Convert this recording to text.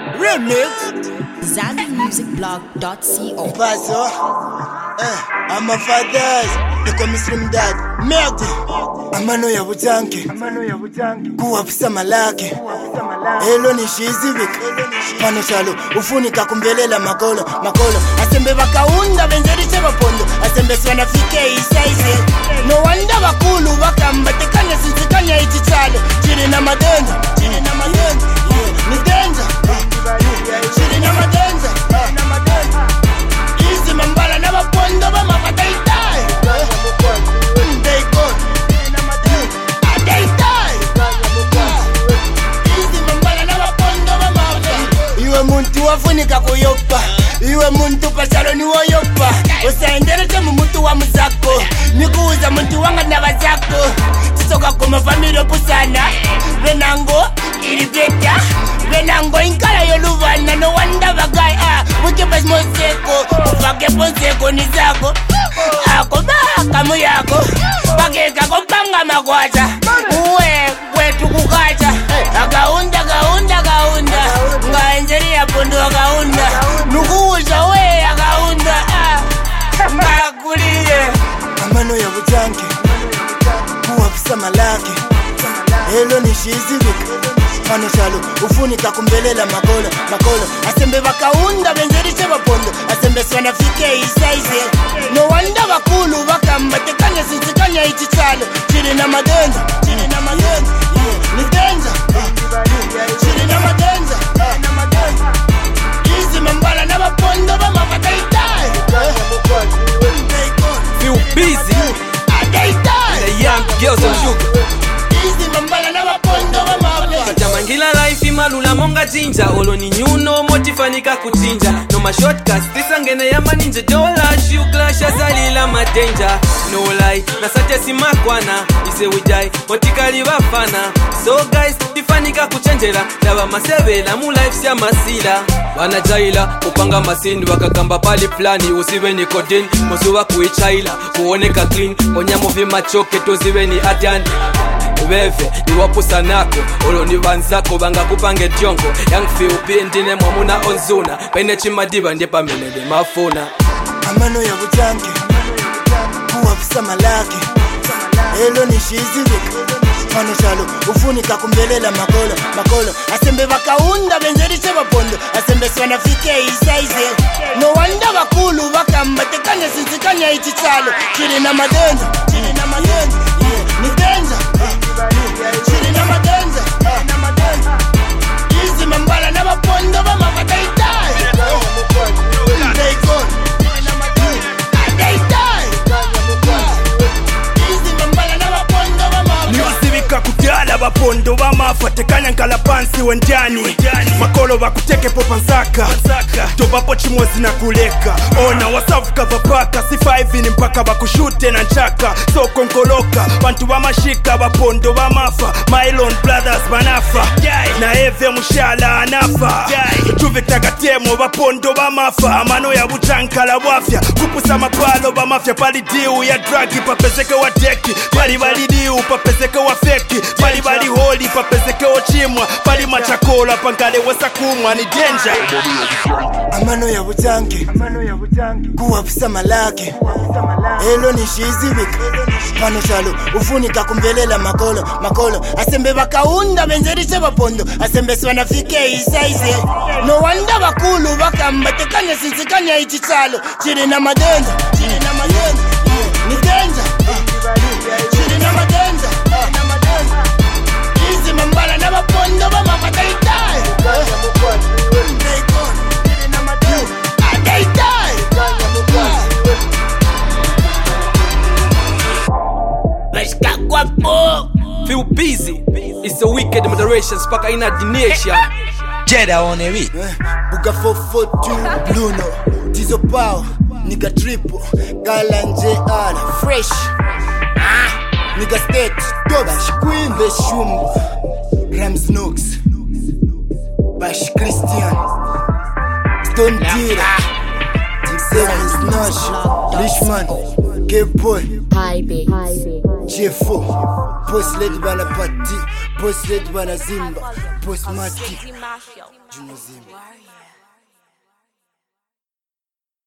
Remix ZambianMusicBlog.co. Paso I'm a fathers They call me Slim Dad Merde Amano ya butanke Kuwapisa malake Elo ni shizivik Pano chalo Ufunika kumbelela makolo Asembe bakaunda benzerishe bapondo Asembe swana fike isaize No wanda bakulu bakambatekanya sinzikanya iti chalo Chiri na madenza Ni denza Chiri na madenza Easy mambala na bapondo bamafata itai They gone They die Easy mambala na bapondo bamafata Iwe muntu wafunika kuyopa Iwe muntu pasalo ni woyopa Usaendeleze muntu wa muzako Nikuuza muntu wanga na bazako Tisoka kuma familo pusana Venango ilibeta Venango inkala yoluvana No wonder bagay Wikibas moseko Ufake ponseko nizako Ako kamu yako Bageka kompanga magwaja Uwe kwetu kukaja Gaunda Ngaenjeri ya pondo gaunda Nukuusha we gaunda Ngakulie Amano ya butanke Kuwapisa malake Elo ni shizivik Pano chalo Ufunika kumbelela makolo Asembe bakaunda benzerishe bapondo Asembe swana fike isaize No wanda bakulu bakambatekanya sinzikanya iti chalo Chiri na madenza Ni denza Chiri na madenza Easy mambala na bapondo bamafata itai Feel busy They die The young girls and sugar Easy mambala na bapondo bamafata Katamangila life imalula monga jinja Olo ni nyuno motifanika kuchinja No ma shortcuts tisangene ya maninja Dola shukla shazalila madenja No lie Nasate simakwana Ise wijai Motikali wafana So guys tifanika kuchenjela Daba masevela mu life siya masila Wanajaila kupanga masindi wakakamba pali plani Usiwe ni kodin Musuwa kuichaila Kuoneka clean Onyamu vima choke Tuziwe ni adiani Beve, iwapo sanako Olo ni vanzako Banga kupange tiongo Yang feel pindine mwamuna onzuna Pene chimadiba Ndepa menede mafuna Amano ya butanke Kuwapisa malake Elo ni shizivik Pano chalo Ufunika kumbelela makolo Asembe bakaunda benzerishe bapondo Asembe swana fike isaize No wanda bakulu bakambatekanya sinzikanya iti chalo Chiri na madenza Ni denza Chiri na madenza Easy mambala na bapondo bamafata itai They gone They die Easy mambala na bapondo bamafata Niwasibika kudala bapondo bamafa Tekanya nkala pansi wenjani Makolo bakuteke popa nzaka Tobapo chimozi na kuleka Ona wasafuka vapaka Sifa hivi ni mpaka bakushute na nchaka Soko nkoloka Bantu bamashika bapondo bamafa Mylon brothers banafa Na eve mushala anafa Chuve tagatemo bapondo bamafa Amano ya butankala wafya Kupusa mapalo bamafya Pali diu ya dragi papezeke wa deki Pali diu papezeke wa feki Pali holi papezeke wa chimwa Pali machakola pangale wasa kumwa ni danger Amano ya butanke Kuwapisa malake Elo ni shizivik Pano chalo Ufunika kumbelela makolo Asembe bakaunda benzerishe bapondo Asembe swana fike isaize No wanda bakulu bakambatekanya sinzikanya iti chalo Chiri na madenza Ni denza Chiri na madenza Easy mambala na bapondo bamafata itai They gone They die Bashka guapo Feel busy It's a wicked moderation Spaka inadination Jeda on a beat. Buga 442 Bruno Tizo Pao Nigga Triple Galanje Ala Fresh Nigga State Bash Queen Bash Shumba Rams Nooks Bash Christian Stone Tira Team 7 is Nash Richman K-Boy J4 Boss Lady Bana Patti Boss Lady Bana Zimba Boss Matic Ziggy Marshall. Juno Zim Warrior.